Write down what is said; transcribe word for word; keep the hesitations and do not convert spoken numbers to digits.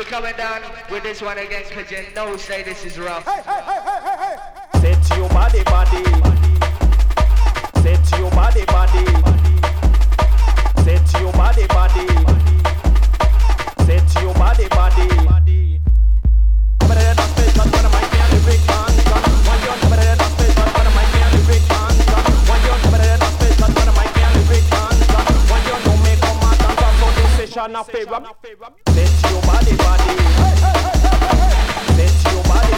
coming down with this one again, cause you know say this is rough. Hey, hey, hey, hey, hey, hey. Set your body, body. Set your body, body. Set your body, body. Set your body, body. But I don't feel like one of my family big man. One young, but I don't feel like one of my family big man. One young, but I don't feel like one of my family big man. One young, don't make a man dance on for this session of favor. Set your body, body. Set your body.